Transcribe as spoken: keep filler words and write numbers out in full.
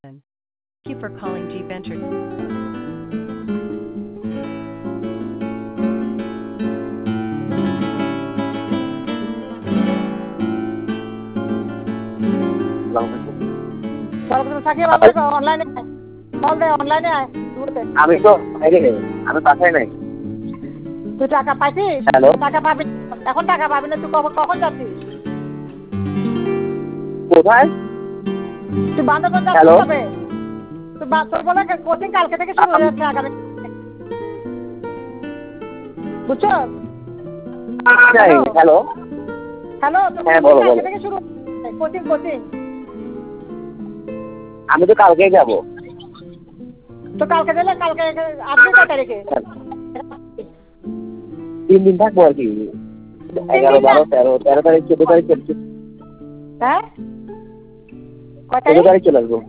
Thank you for calling Jeep Entertainment. আমি তো বাইরে নেই, আমি বাসায় নাই। তুই টাকা পাইছিস? হ্যালো, টাকা পাবি এখন, টাকা পাবি না। তুই কখন কখন যাচ্ছিস? কোথায়? তুই বান্দরবান হ্যালো, যাচ্ছিস কবে? তুই বা- তোর বলে কোচিং কালকে থেকে শুরু হয়ে যাচ্ছে আগামী। বুঝছো? নাই, হ্যালো, হ্যালো, তোর হ্যাঁ কোচিং বলো কালকে বলো। থেকে শুরু কোচিং কোচিং আমি তো কালকেই যাবো। তো কালকে দিলে কালকে আসবি কয় তারিখে? তিন দিন থাকবো আর কি। তিন এগারো দিন না? বারো তেরো তেরো তারিখ চোদ্দ তারিখ চলছে। হ্যাঁ কয় চোদ্দ তারিখ? তারিখ চলে আসবো।